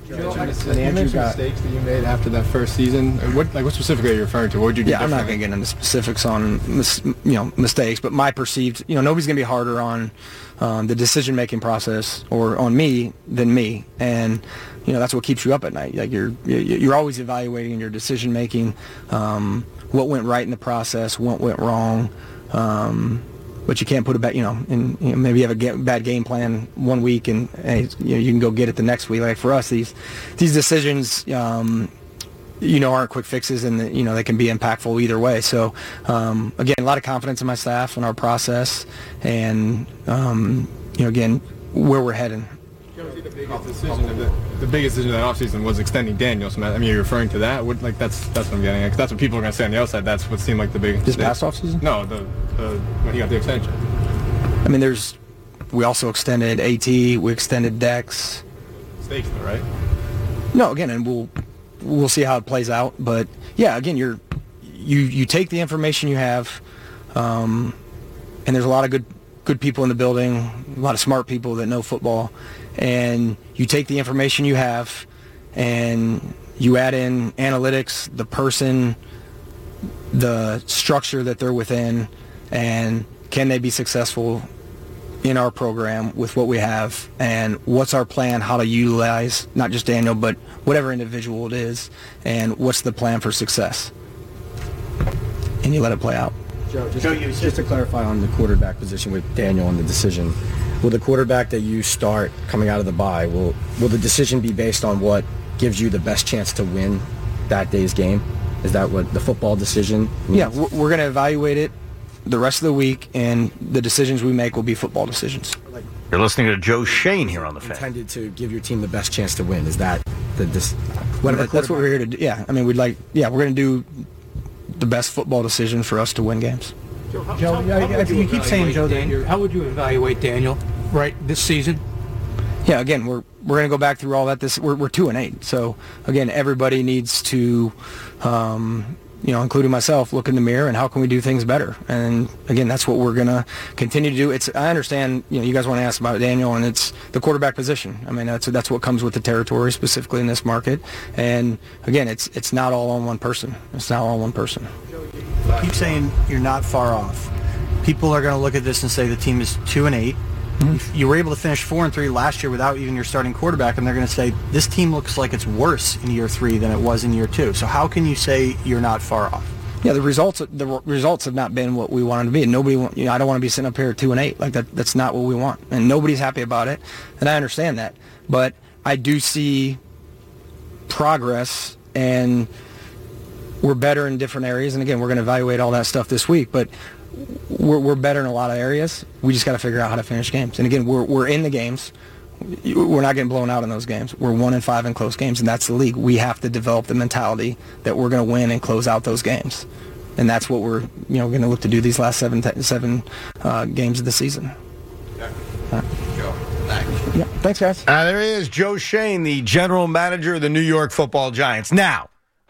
You mentioned, you mentioned mistakes that you made after that first season. What, like, what specifically are you referring to? What would you do Yeah, I'm not differently? going to get into specifics on mis- you know mistakes, but my perceived, you know, nobody's going to be harder on um, the decision-making process or on me than me, and you know that's what keeps you up at night. Like you're you're always evaluating your decision-making, um, what went right in the process, what went wrong. Um, But you can't put a bad, you know, and you know, maybe you have a ga- bad game plan one week, and hey, you know, you can go get it the next week. Like for us, these these decisions, um, you know, aren't quick fixes, and you know they can be impactful either way. So um, again, a lot of confidence in my staff and our process, and um, you know, again, where we're heading. The biggest decision of the, the biggest decision of that offseason was extending Daniel Smith. I mean, you're referring to that? What, like that's that's what I'm getting at. 'Cause that's what people are going to say on the outside. That's what seemed like the big. This the, past offseason? No, the, the when he got the extension. I mean, there's. We also extended AT. We extended Dex. Stakes, though, right? No, again, and we'll we'll see how it plays out. But yeah, again, you're you you take the information you have, um, and there's a lot of good good people in the building, a lot of smart people that know football, and you take the information you have, and you add in analytics, the person, the structure that they're within, and can they be successful in our program with what we have, and what's our plan, how to utilize not just Daniel, but whatever individual it is, and what's the plan for success. And you let it play out. Joe, just, Joe, just, just to clarify on the quarterback position with Daniel and the decision, will the quarterback that you start coming out of the bye, will will the decision be based on what gives you the best chance to win that day's game? Is that what the football decision means? Yeah, we're, we're going to evaluate it the rest of the week, and the decisions we make will be football decisions. You're listening to Joe Shane here on the Fan. Intended to give your team the best chance to win. Is that the this? Whatever. That's what we're here to do. Yeah, I mean, we'd like. Yeah, we're going to do the best football decision for us to win games. Joe, Joe I, I, I think you keep saying Joe. Daniel, how would you evaluate Daniel right this season? Yeah, again, we're we're going to go back through all that. This we're we're two and eight. So again, everybody needs to, um, you know, including myself, look in the mirror and how can we do things better. And again, that's what we're going to continue to do. It's I understand, you know, you guys want to ask about Daniel, and it's the quarterback position. I mean, that's that's what comes with the territory, specifically in this market. And again, it's it's not all on one person. It's not all on one person. You keep saying you're not far off. People are going to look at this and say the team is two and eight. Mm-hmm. You were able to finish four and three last year without even your starting quarterback, and they're going to say this team looks like it's worse in year three than it was in year two. So how can you say you're not far off? Yeah, the results the results have not been what we wanted to be, and nobody, you know, I don't want to be sitting up here at two and eight like that. That's not what we want, and nobody's happy about it, and I understand that. But I do see progress, and we're better in different areas. And again, we're going to evaluate all that stuff this week, but we're we're better in a lot of areas. We just got to figure out how to finish games. And again, we're we're in the games. We're not getting blown out in those games. We're one and five in close games, and that's the league. We have to develop the mentality that we're going to win and close out those games, and that's what we're you know going to look to do these last seven seven uh, games of the season. Yeah. Uh, yeah. Thanks, guys. Uh, there he is, Joe Shane, the general manager of the New York Football Giants. Now,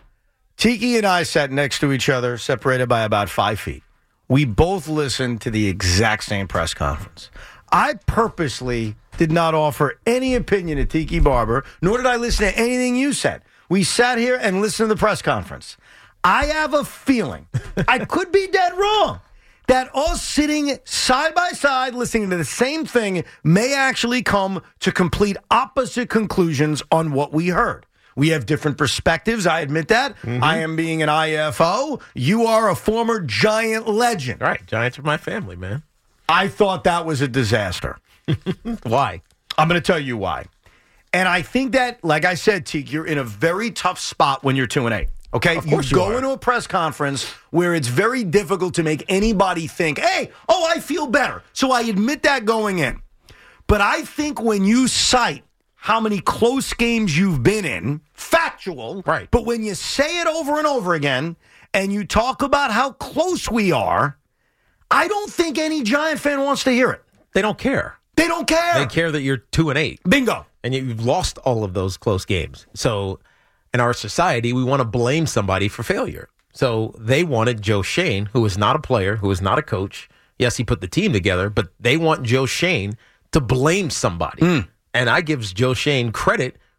Tiki and I sat next to each other, separated by about five feet. We both listened to the exact same press conference. I purposely did not offer any opinion to Tiki Barber, nor did I listen to anything you said. We sat here and listened to the press conference. I have a feeling, I could be dead wrong, that us sitting side by side listening to the same thing may actually come to complete opposite conclusions on what we heard. We have different perspectives. I admit that. Mm-hmm. I am being an I F O. You are a former Giant legend. All right. Giants are my family, man. I thought that was a disaster. Why? I'm going to tell you why. And I think that, like I said, Teague, you're in a very tough spot when you're two and eight. Okay? Of course you you go are. into a press conference where it's very difficult to make anybody think, hey, oh, I feel better. So I admit that going in. But I think when you cite how many close games you've been in, factual, right? But when you say it over and over again and you talk about how close we are, I don't think any Giant fan wants to hear it. They don't care. They don't care. They care that you're two and eight. Bingo. And you've lost all of those close games. So in our society, we want to blame somebody for failure. So they wanted Joe Shane, who is not a player, who is not a coach. Yes, he put the team together, but they want Joe Shane to blame somebody. Mm. And I gives Joe Shane credit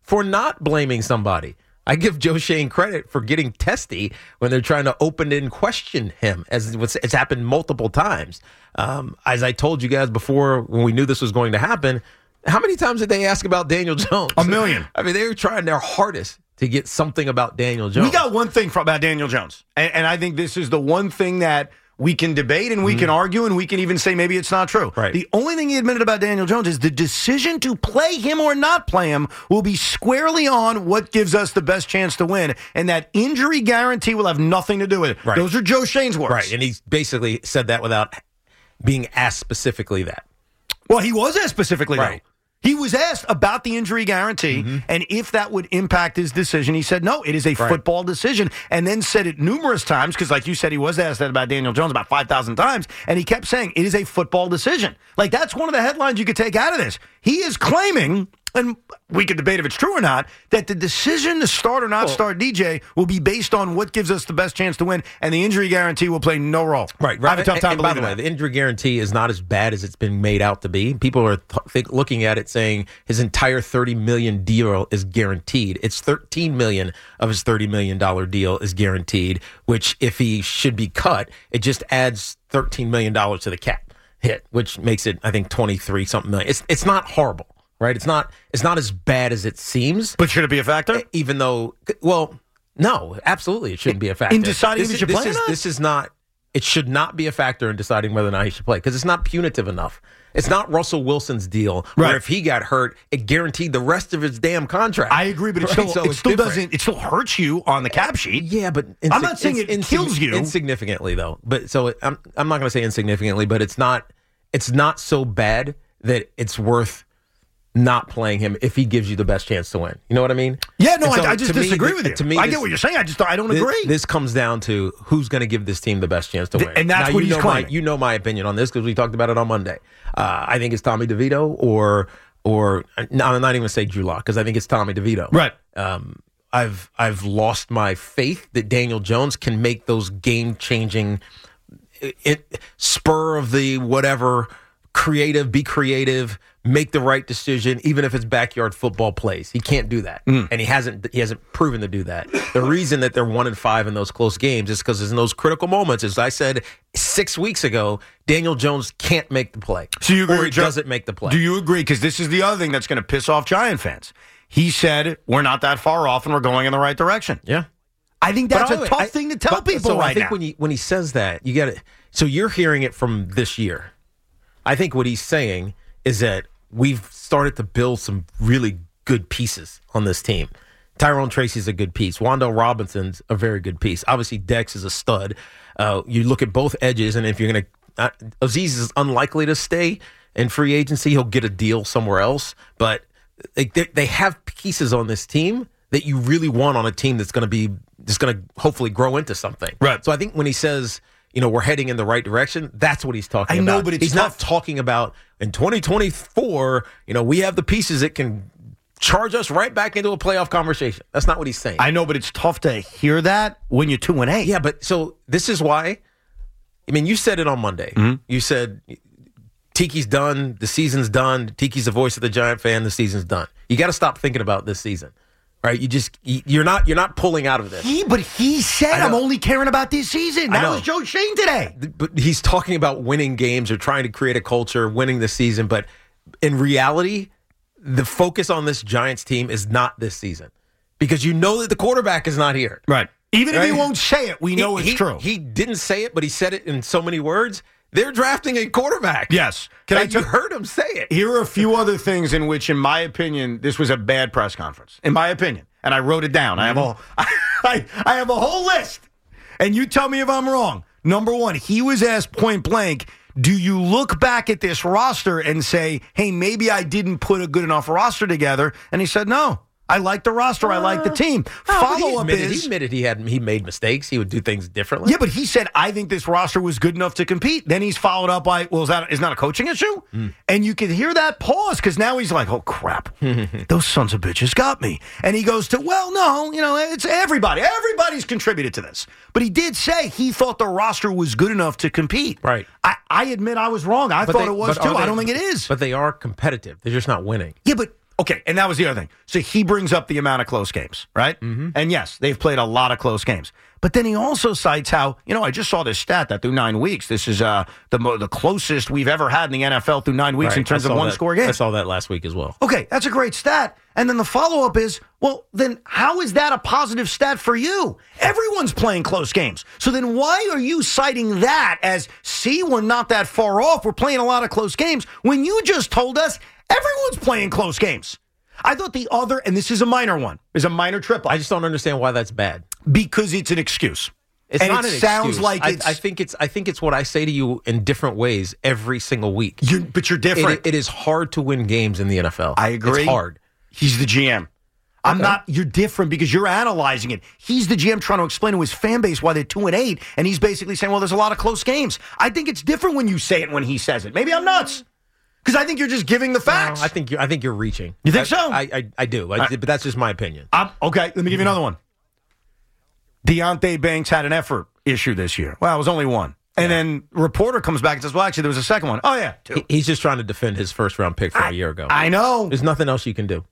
for not blaming somebody. I give Joe Schoen credit for getting testy when they're trying to open and question him, as it's happened multiple times. Um, as I told you guys before, when we knew this was going to happen, how many times did they ask about Daniel Jones? A million. I mean, they were trying their hardest to get something about Daniel Jones. We got one thing for, about Daniel Jones, and, and I think this is the one thing that we can debate and we mm-hmm. can argue and we can even say maybe it's not true. Right. The only thing he admitted about Daniel Jones is the decision to play him or not play him will be squarely on what gives us the best chance to win, and that injury guarantee will have nothing to do with it. Right. Those are Joe Schoen's words. Right, and he basically said that without being asked specifically that. Well, he was asked specifically, right. though. He was asked about the injury guarantee mm-hmm. and if that would impact his decision. He said, no, it is a right. football decision, and then said it numerous times because, like you said, he was asked that about Daniel Jones about five thousand times, and he kept saying it is a football decision. Like, that's one of the headlines you could take out of this. He is claiming, and we could debate if it's true or not, that the decision to start or not well, start D J will be based on what gives us the best chance to win, and the injury guarantee will play no role. Right. I have a tough time and, and by the way, that. the injury guarantee is not as bad as it's been made out to be. People are th- think, looking at it saying his entire thirty million dollars deal is guaranteed. It's thirteen million dollars of his thirty million dollars deal is guaranteed, which if he should be cut, it just adds thirteen million dollars to the cap hit, which makes it, I think, twenty-three something million. It's it's not horrible. Right, it's not it's not as bad as it seems. But should it be a factor? Even though, well, no, absolutely, it shouldn't be a factor in deciding this if he is, should this play is, or not? This is not. It should not be a factor in deciding whether or not he should play because it's not punitive enough. It's not Russell Wilson's deal right. where if he got hurt, it guaranteed the rest of his damn contract. I agree, but it right? still, so it still different. doesn't. It still hurts you on the cap sheet. Yeah, but insig- I'm not saying it insig- kills you insignificantly though. But so it, I'm I'm not going to say insignificantly, but it's not it's not so bad that it's worth not playing him if he gives you the best chance to win. You know what I mean? Yeah, no, so I, I just disagree me, with you. To me, I this, get what you're saying. I just I don't this, agree. This comes down to who's going to give this team the best chance to win. And that's now, what you he's know claiming. My, you know my opinion on this because we talked about it on Monday. Uh, I think it's Tommy DeVito or, or no, I'm not even going to say Drew Lock because I think it's Tommy DeVito. Right. Um, I've I've lost my faith that Daniel Jones can make those game-changing it, spur of the whatever creative, be creative, make the right decision, even if it's backyard football plays. He can't do that, mm. and he hasn't. He hasn't proven to do that. The reason that they're one and five in those close games is because in those critical moments, as I said six weeks ago, Daniel Jones can't make the play. So you agree? Or he Joe, doesn't make the play. Do you agree? Because this is the other thing that's going to piss off Giant fans. He said we're not that far off, and we're going in the right direction. Yeah, I think that's but a I, tough I, thing to tell but, people so right I think now. when he when he says that, you get it. So you're hearing it from this year. I think what he's saying is that we've started to build some really good pieces on this team. Tyrone Tracy's a good piece. Wan'Dale Robinson's a very good piece. Obviously, Dex is a stud. Uh, you look at both edges, and if you're going to uh, – Azeez is unlikely to stay in free agency. He'll get a deal somewhere else. But they, they have pieces on this team that you really want on a team that's going to be – that's going to hopefully grow into something. Right. So I think when he says – you know, we're heading in the right direction. That's what he's talking I about. know, but it's he's tough. not talking about in twenty twenty-four, you know, we have the pieces that can charge us right back into a playoff conversation. That's not what he's saying. I know, but it's tough to hear that when you're two and eight. Yeah, but so this is why. I mean, you said it on Monday. Mm-hmm. You said Tiki's done. The season's done. Tiki's the voice of the Giant fan. The season's done. You got to stop thinking about this season. Right, you just you're not you're not pulling out of this. He, but he said I'm only caring about this season. That was Joe Schoen today. But he's talking about winning games or trying to create a culture, winning the season. But in reality, the focus on this Giants team is not this season because you know that the quarterback is not here. Right. Even right? if he won't say it, we know he, it's he, true. He didn't say it, but he said it in so many words. They're drafting a quarterback. Yes. Can and I t- you heard him say it. Here are a few other things in which, in my opinion, this was a bad press conference. In my opinion. And I wrote it down. I have a, I, I have a whole list. And you tell me if I'm wrong. Number one, he was asked point blank, do you look back at this roster and say, hey, maybe I didn't put a good enough roster together? And he said, no. I like the roster. I like the team. No, Follow up admitted, is he admitted he had he made mistakes. He would do things differently. Yeah, but he said I think this roster was good enough to compete. Then he's followed up by, well, is that is not a coaching issue? Mm. And you can hear that pause because now he's like, oh crap, those sons of bitches got me. And he goes to, well, no, you know, it's everybody. Everybody's contributed to this. But he did say he thought the roster was good enough to compete. Right. I, I admit I was wrong. I but thought they, it was but too. they, I don't think it is. But they are competitive. They're just not winning. Yeah, but Okay, and that was the other thing. So he brings up the amount of close games, right? Mm-hmm. And yes, they've played a lot of close games. But then he also cites how, you know, I just saw this stat that through nine weeks, this is uh, the mo- the closest we've ever had in the N F L through nine weeks Right. in terms I of saw one-score that- games. I saw that last week as well. Okay, that's a great stat. And then the follow-up is, well, then how is that a positive stat for you? Everyone's playing close games. So then why are you citing that as, see, we're not that far off, we're playing a lot of close games, when you just told us everyone's playing close games? I thought the other, and this is a minor one, is a minor triple. I just don't understand why that's bad. Because it's an excuse. It's and not it an sounds excuse. like I, it's... I think it's. I think it's what I say to you in different ways every single week. You're, but you're different. It, it is hard to win games in the N F L. I agree. It's hard. He's the G M. I'm Okay. not. You're different because you're analyzing it. He's the G M trying to explain to his fan base why they're two and eight, and he's basically saying, "Well, there's a lot of close games." I think it's different when you say it and when he says it. Maybe I'm nuts because I think you're just giving the facts. No, I think you. I think you're reaching. You think I, so? I, I, I do. I, I- but that's just my opinion. I'm, okay, let me give you another one. Deontay Banks had an effort issue this year. Well, it was only one. And then reporter comes back and says, well, actually, there was a second one. Oh, yeah, two. He- he's just trying to defend his first round pick from a year ago. I know. There's nothing else you can do.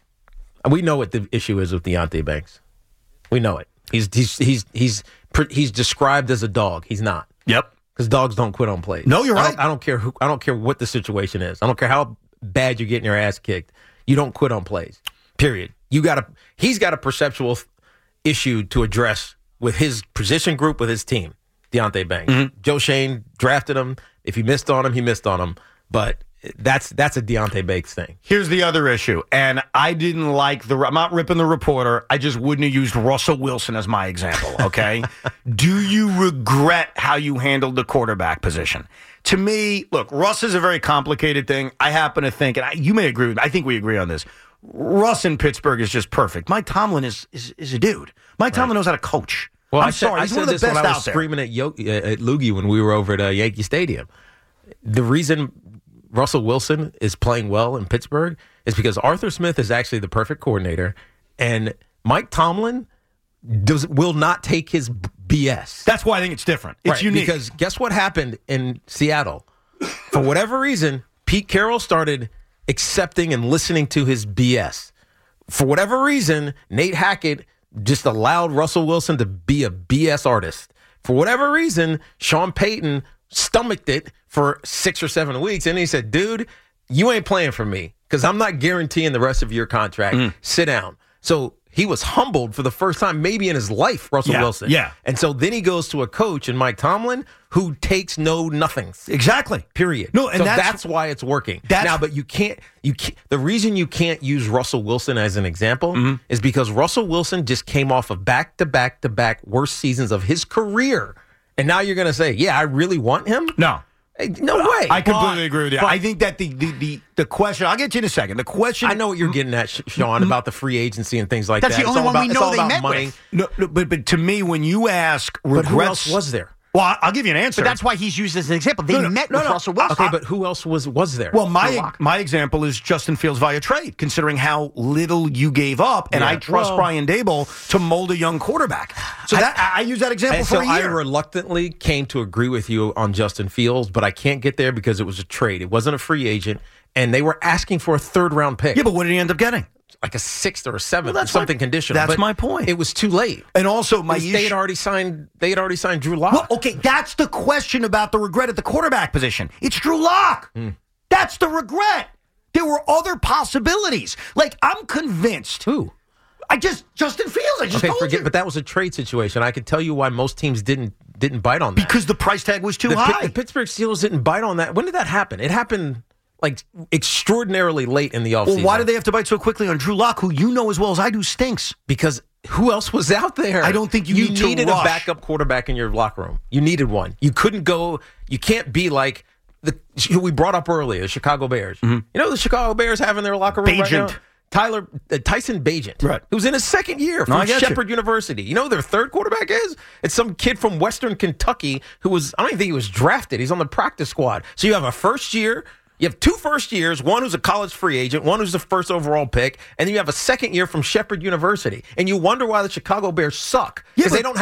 We know what the issue is with Deontay Banks. We know it. He's he's he's he's pr- he's described as a dog. He's not. Yep. Because dogs don't quit on plays. No, you're I right. don't, I don't care who. I don't care what the situation is. I don't care how bad you're getting your ass kicked. You don't quit on plays. Period. You got a. He's got a perceptual issue to address with his position group, with his team. Deontay Banks. Mm-hmm. Joe Shane drafted him. If he missed on him, he missed on him. But that's that's a Deontay Banks thing. Here's the other issue, and I didn't like the. I'm not ripping the reporter. I just wouldn't have used Russell Wilson as my example. Okay, do you regret how you handled the quarterback position? To me, look, Russ is a very complicated thing. I happen to think, and I, you may agree with me. I think we agree on this. Russ in Pittsburgh is just perfect. Mike Tomlin is is, is a dude. Mike Tomlin knows how to coach. Well, I'm I said, sorry, I he's said one of the this best when I was out there. screaming at, Yo- uh, at Loogie when we were over at uh, Yankee Stadium. The reason Russell Wilson is playing well in Pittsburgh is because Arthur Smith is actually the perfect coordinator, and Mike Tomlin does will not take his B S. That's why I think it's different. It's Right, unique. because guess what happened in Seattle? For whatever reason, Pete Carroll started accepting and listening to his B S. For whatever reason, Nate Hackett just allowed Russell Wilson to be a B S artist. For whatever reason, Sean Payton stomached it for six or seven weeks, and he said, dude, you ain't playing for me because I'm not guaranteeing the rest of your contract. Mm. Sit down. So he was humbled for the first time maybe in his life, Russell Yeah, Wilson. yeah. And so then he goes to a coach in Mike Tomlin who takes no nothings. Exactly. Period. No, and so that's- that's, why it's working. That's- now, but you can't. You can't, the reason you can't use Russell Wilson as an example Mm-hmm. is because Russell Wilson just came off of back to back to back worst seasons of his career, and now you're going to say, "Yeah, I really want him." No. Hey, no way. I completely But- agree with you. but- I think that the, the, the, the question, I'll get to you in a second. The question. I know what you're getting at, Sh- Sean, about the free agency and things like That's that. the It's only all one about, we it's know all they about met money. with. No, no, but, but to me, when you ask regrets. But who else was there? Well, I'll give you an answer. But that's why he's used as an example. They No, no, met no, with no. Russell Wilson. Okay, but who else was was there? Well, my Lock. my example is Justin Fields via trade, considering how little you gave up, and Yeah, I trust well- Brian Dable to mold a young quarterback. So that I, I use that example And for so a I year. reluctantly came to agree with you on Justin Fields, but I can't get there because it was a trade. It wasn't a free agent, and they were asking for a third round pick. yeah, but what did he end up getting? Like a sixth or a seventh, Well, or that's my- something conditional. that's But my point. It was too late. And also, my It was- they had issue- already signed. They had already signed Drew Lock. Well, okay, that's the question about the regret at the quarterback position. It's Drew Lock. Hmm. That's the regret. There were other possibilities. Like, I'm convinced. Who? I just Justin Fields. I just Okay, told forget. you. But that was a trade situation. I could tell you why most teams didn't didn't bite on that Because the price tag was too the, Pit- high. the Pittsburgh Steelers didn't bite on that. When did that happen? It happened like extraordinarily late in the offseason. Well, why did they have to bite so quickly on Drew Lock, who you know as well as I do stinks? Because who else was out there? I don't think you need to needed rush. a backup quarterback in your locker room. You needed one. You couldn't go. You can't be like the who we brought up earlier, the Chicago Bears. You know who the Chicago Bears have in their locker room right now? Bagent. Tyler uh, Tyson Bagent, Right. who's in his second year No, from I get you. Shepherd University. You know who their third quarterback is? It's some kid from Western Kentucky who was, I don't even think he was drafted. He's on the practice squad. So you have a first year, you have two first years, one who's a college free agent, one who's the first overall pick, and then you have a second year from Shepherd University. And you wonder why the Chicago Bears suck. Yeah, Because but- they don't have a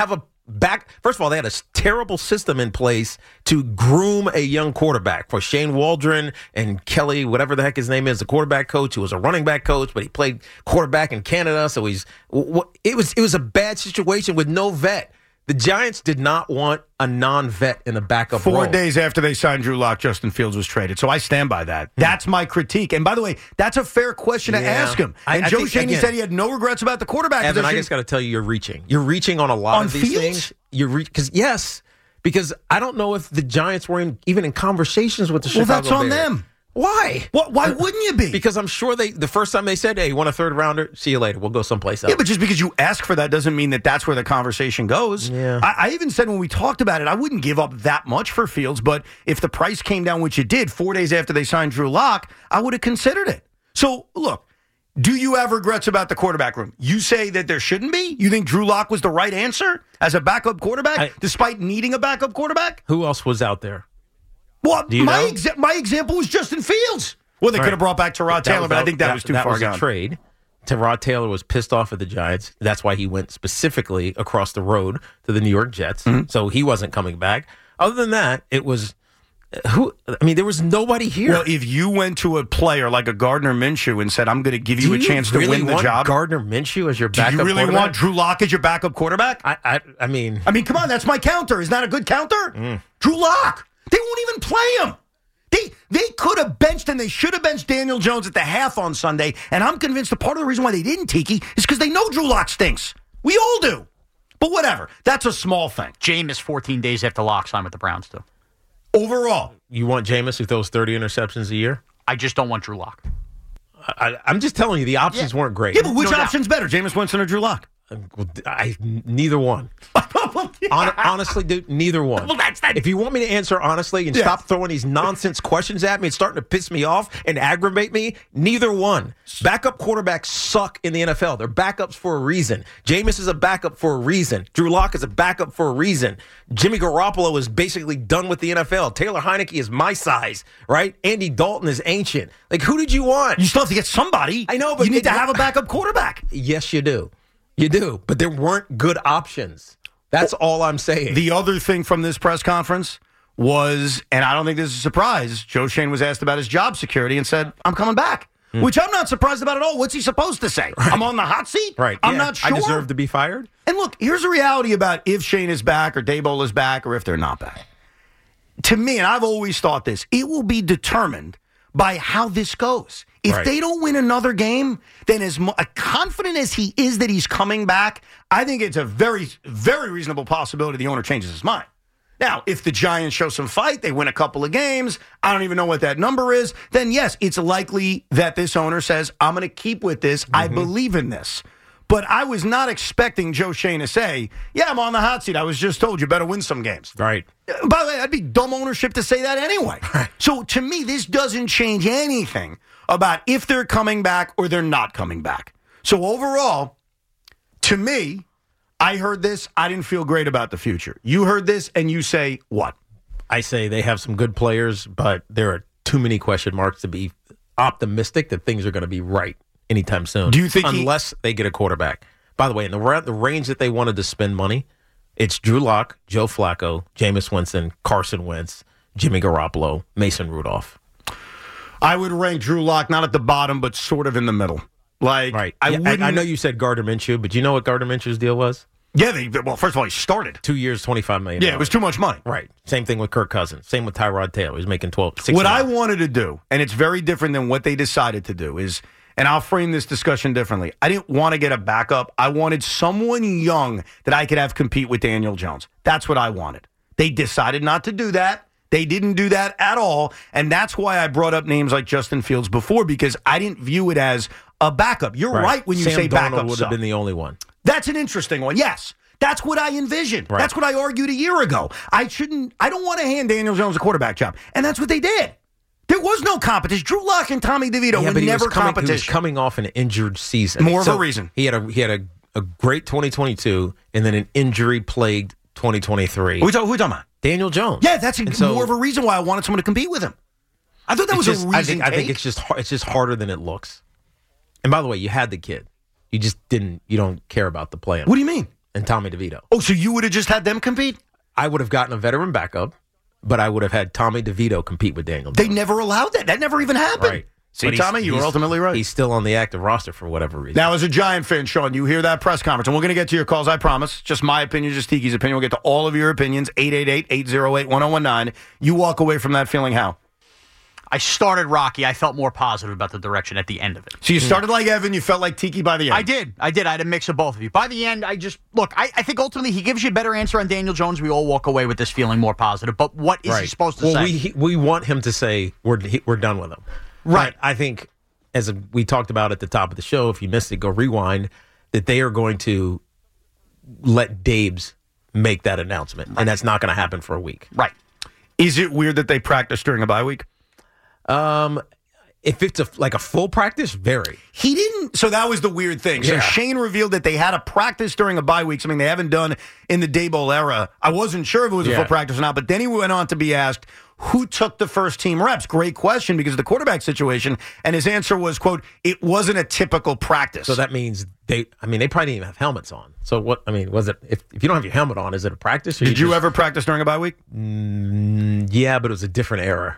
back. First of all, they had a terrible system in place to groom a young quarterback for Shane Waldron and Kelly, whatever the heck his name is, the quarterback coach who was a running back coach, but he played quarterback in Canada. So he's it was it was a bad situation with no vet. The Giants did not want a non-vet in a backup Four role. days after they signed Drew Lock, Justin Fields was traded. So I stand by that. That's my critique. And by the way, that's a fair question to Yeah. ask him. I- And I Joe think, Shaney again- said he had no regrets about the quarterback Evan, I position. just got to tell you, you're reaching. You're reaching on a lot On of these Fields? things. You're re- because yes, because I don't know if the Giants were in, even in conversations with the Well, Chicago that's on Bears. them. Why? What? Why wouldn't you be? Because I'm sure they the first time they said, "Hey, you want a third rounder? See you later. We'll go someplace else." Yeah, but just because you ask for that doesn't mean that that's where the conversation goes. Yeah. I, I even said when we talked about it, I wouldn't give up that much for Fields, but if the price came down, which it did, four days after they signed Drew Lock, I would have considered it. So, look, do you have regrets about the quarterback room? You say that there shouldn't be? You think Drew Lock was the right answer as a backup quarterback, I- despite needing a backup quarterback? Who else was out there? Well, Do you my, know? exa- my example was Justin Fields. Well, they Right. could have brought back Tyrod That Taylor, was- but I think that, was too that far was gone. a trade. Tyrod Taylor was pissed off at the Giants. That's why he went specifically across the road to the New York Jets. Mm-hmm. So he wasn't coming back. Other than that, it was who? I mean, there was nobody here. Well, if you went to a player like a Gardner Minshew and said, I'm going to give you Do a chance to really win the want job. Gardner Minshew as your Do backup you really quarterback? want Drew Lock as your backup quarterback? I, I, I mean, I mean, come on, that's my counter. Isn't that a good counter? Mm. Drew Lock. They won't even play him. They they could have benched and they should have benched Daniel Jones at the half on Sunday. And I'm convinced the part of the reason why they didn't, Tiki, is because they know Drew Lock stinks. We all do. But whatever. That's a small thing. Jameis fourteen days after Lock signed with the Browns, too. Overall. You want Jameis who throws thirty interceptions a year? I just don't want Drew Lock. I, I'm just telling you, the options weren't great. Yeah, but which No doubt. option's better, Jameis Winston or Drew Lock? I, neither one. Hon- honestly, dude, neither one. Well, that's not- If you want me to answer honestly and Yes. stop throwing these nonsense questions at me, it's starting to piss me off and aggravate me. Neither one. Backup quarterbacks suck in the N F L. They're backups for a reason. Jameis is a backup for a reason. Drew Lock is a backup for a reason. Jimmy Garoppolo is basically done with the N F L. Taylor Heineke is my size, right? Andy Dalton is ancient. Like, who did you want? You still have to get somebody. I know, but you need it- to have a backup quarterback. Yes, you do. You do. But there weren't good options. That's all I'm saying. The other thing from this press conference was, and I don't think this is a surprise, Joe Shane was asked about his job security and said, I'm coming back, Hmm. which I'm not surprised about at all. What's he supposed to say? I'm on the hot seat? Right. I'm Yeah. not sure. I deserve to be fired? And look, here's the reality about if Shane is back or Daboll is back or if they're not back. To me, and I've always thought this, it will be determined by how this goes. If Right. they don't win another game, then as mo- confident as he is that he's coming back, I think it's a very, very reasonable possibility the owner changes his mind. Now, if the Giants show some fight, they win a couple of games, I don't even know what that number is, then yes, it's likely that this owner says, I'm going to keep with this. I believe in this. But I was not expecting Joe Shane to say, yeah, I'm on the hot seat. I was just told you better win some games. Right. By the way, that'd be dumb ownership to say that anyway. So to me, this doesn't change anything about if they're coming back or they're not coming back. So overall, to me, I heard this. I didn't feel great about the future. You heard this and you say what? I say they have some good players, but there are too many question marks to be optimistic that things are going to be right anytime soon. Do you think he- unless they get a quarterback? By the way, in the, ra- the range that they wanted to spend money, it's Drew Lock, Joe Flacco, Jameis Winston, Carson Wentz, Jimmy Garoppolo, Mason Rudolph. I would rank Drew Lock not at the bottom, but sort of in the middle. Like, Right. I, Yeah, wouldn't, I, I know you said Gardner Minshew, but you know what Gardner Minshew's deal was? Yeah, they, well, first of all, he started. Two years, twenty-five million dollars. Yeah, it was too much money. Right. Same thing with Kirk Cousins. Same with Tyrod Taylor. He's making twelve, sixteen. What I wanted to do, and it's very different than what they decided to do, is, and I'll frame this discussion differently. I didn't want to get a backup. I wanted someone young that I could have compete with Daniel Jones. That's what I wanted. They decided not to do that. They didn't do that at all. And that's why I brought up names like Justin Fields before, because I didn't view it as a backup. You're right, when you Sam say Darnold backup. would suck. have been the only one. That's an interesting one. Yes. That's what I envisioned. Right. That's what I argued a year ago. I shouldn't, I don't want to hand Daniel Jones a quarterback job. And that's what they did. There was no competition. Drew Lock and Tommy DeVito Yeah, were but he never was coming, competition. He was coming off an injured season. More of a So reason. He had a he had a, a great twenty twenty-two and then an injury plagued twenty twenty-three. Who, who, who talking about? Daniel Jones. Yeah, that's a, And so- more of a reason why I wanted someone to compete with him. I thought that was It's just- a reason. I think, I think take. it's just har- it's just harder than it looks. And by the way, you had the kid. You just didn't. You don't care about the plan. What do you mean? and Tommy DeVito. Oh, so you would have just had them compete? I would have gotten a veteran backup, but I would have had Tommy DeVito compete with Daniel Jones. They never allowed that. That never even happened. Right. See, But he's- Tommy, you were he's- ultimately right. He's still on the active roster for whatever reason. Now, as a Giant fan, Sean, you hear that press conference, and we're going to get to your calls, I promise. Just my opinion, just Tiki's opinion. We'll get to all of your opinions, eight eight eight, eight oh eight, one oh one nine. You walk away from that feeling how? I started rocky. I felt more positive about the direction at the end of it. So you started like Evan, you felt like Tiki by the end. I did. I did. I had a mix of both of you. By the end, I just, look, I, I think ultimately he gives you a better answer on Daniel Jones. We all walk away with this feeling more positive. But what is he Right. supposed to well, say? we he- we want him to say we're he, we're done with him. Right. But I think, as a, we talked about at the top of the show, if you missed it, go rewind, that they are going to let Dabes make that announcement. And that's not going to happen for a week. Right. Is it weird that they practice during a bye week? Um, if it's a, like a full practice, very. He didn't. So that was the weird thing. So Yeah. Shane revealed that they had a practice during a bye week, something they haven't done in the Daboll era. I wasn't sure if it was a Yeah. full practice or not, but then he went on to be asked, who took the first team reps? Great question because of the quarterback situation. And his answer was, quote, it wasn't a typical practice. So that means they, I mean, they probably didn't even have helmets on. So what, I mean, was it, if, if you don't have your helmet on, is it a practice? Or Did you just- ever practice during a bye week? Mm, yeah, but it was a different era.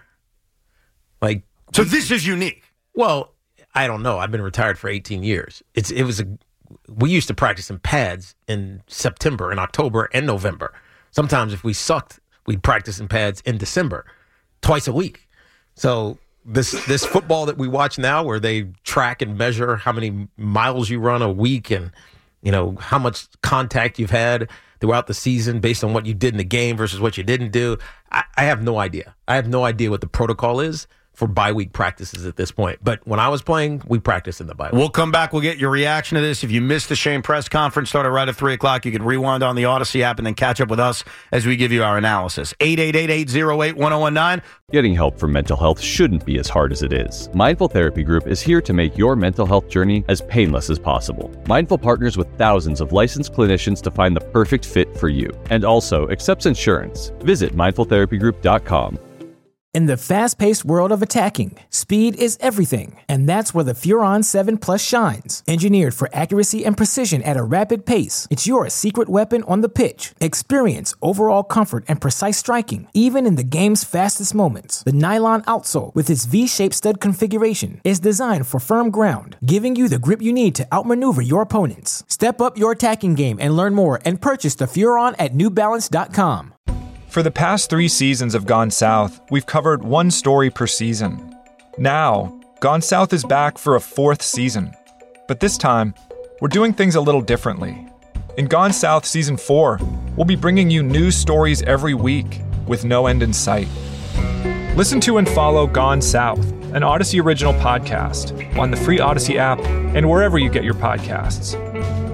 Like, so this is unique. Well, I don't know. I've been retired for eighteen years. It's it was a we used to practice in pads in September and October and November. Sometimes if we sucked, we'd practice in pads in December, twice a week. So this this football that we watch now, where they track and measure how many miles you run a week and you know how much contact you've had throughout the season based on what you did in the game versus what you didn't do, I, I have no idea. I have no idea what the protocol is for bye week practices at this point. But when I was playing, we practiced in the bye week. We'll come back. We'll get your reaction to this. If you missed the Shane press conference, started right at three o'clock, you can rewind on the Odyssey app and then catch up with us as we give you our analysis. eight eight eight, eight oh eight, one oh one nine. Getting help for mental health shouldn't be as hard as it is. Mindful Therapy Group is here to make your mental health journey as painless as possible. Mindful partners with thousands of licensed clinicians to find the perfect fit for you, and also accepts insurance. Visit mindful therapy group dot com. In the fast-paced world of attacking, speed is everything, and that's where the Furon seven Plus shines. Engineered for accuracy and precision at a rapid pace, it's your secret weapon on the pitch. Experience overall comfort and precise striking, even in the game's fastest moments. The nylon outsole, with its V-shaped stud configuration, is designed for firm ground, giving you the grip you need to outmaneuver your opponents. Step up your attacking game and learn more and purchase the Furon at new balance dot com. For the past three seasons of Gone South, we've covered one story per season. Now, Gone South is back for a fourth season. But this time, we're doing things a little differently. In Gone South Season four, we'll be bringing you new stories every week with no end in sight. Listen to and follow Gone South, an Odyssey original podcast, on the free Odyssey app and wherever you get your podcasts.